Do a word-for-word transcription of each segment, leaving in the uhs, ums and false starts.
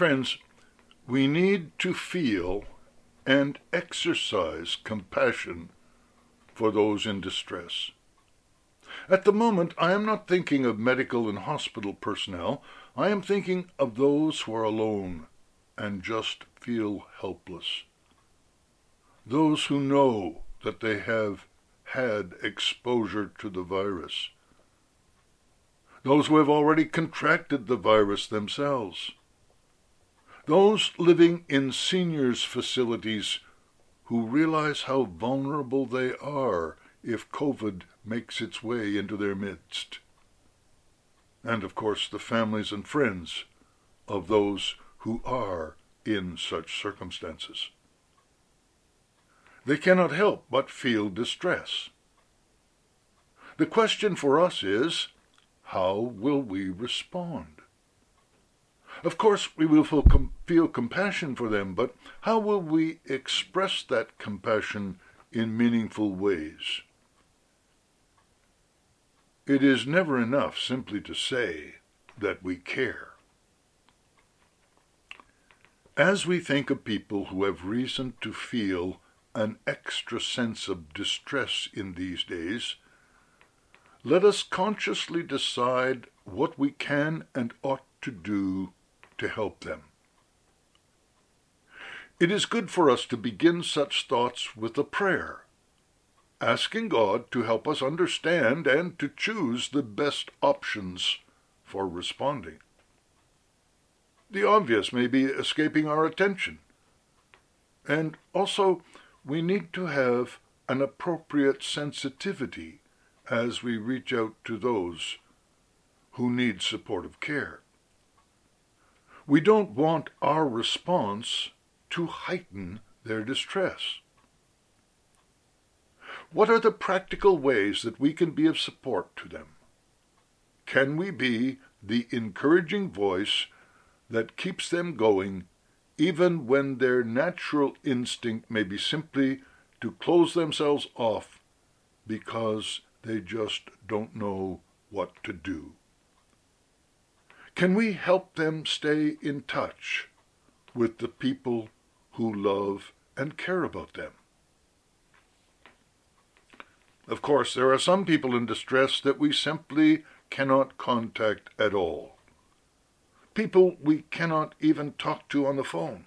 Friends, we need to feel and exercise compassion for those in distress. At the moment, I am not thinking of medical and hospital personnel. I am thinking of those who are alone and just feel helpless. Those who know that they have had exposure to the virus. Those who have already contracted the virus themselves. Those living in seniors' facilities who realize how vulnerable they are if COVID makes its way into their midst. And, of course, the families and friends of those who are in such circumstances. They cannot help but feel distress. The question for us is, how will we respond? Of course, we will feel, com- feel compassion for them, but how will we express that compassion in meaningful ways? It is never enough simply to say that we care. As we think of people who have reason to feel an extra sense of distress in these days, let us consciously decide what we can and ought to do to help them. It is good for us to begin such thoughts with a prayer, asking God to help us understand and to choose the best options for responding. The obvious may be escaping our attention, and also we need to have an appropriate sensitivity as we reach out to those who need supportive care. We don't want our response to heighten their distress. What are the practical ways that we can be of support to them? Can we be the encouraging voice that keeps them going even when their natural instinct may be simply to close themselves off because they just don't know what to do? Can we help them stay in touch with the people who love and care about them? Of course, there are some people in distress that we simply cannot contact at all. People we cannot even talk to on the phone.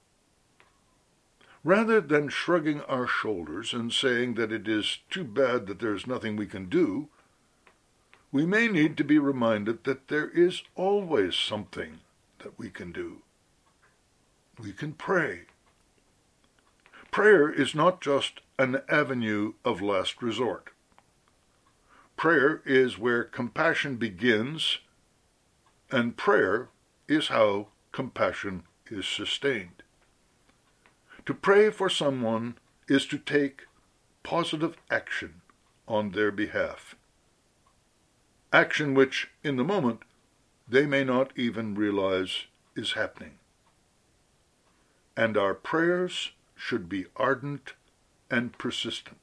Rather than shrugging our shoulders and saying that it is too bad that there is nothing we can do, we may need to be reminded that there is always something that we can do. We can pray. Prayer is not just an avenue of last resort. Prayer is where compassion begins, and prayer is how compassion is sustained. To pray for someone is to take positive action on their behalf. Action which, in the moment, they may not even realize is happening. And our prayers should be ardent and persistent.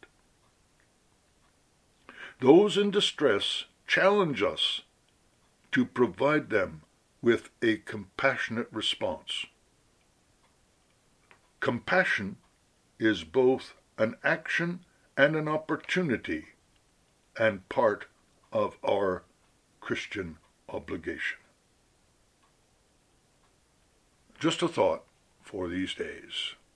Those in distress challenge us to provide them with a compassionate response. Compassion is both an action and an opportunity and part of our Christian obligation. Just a thought for these days.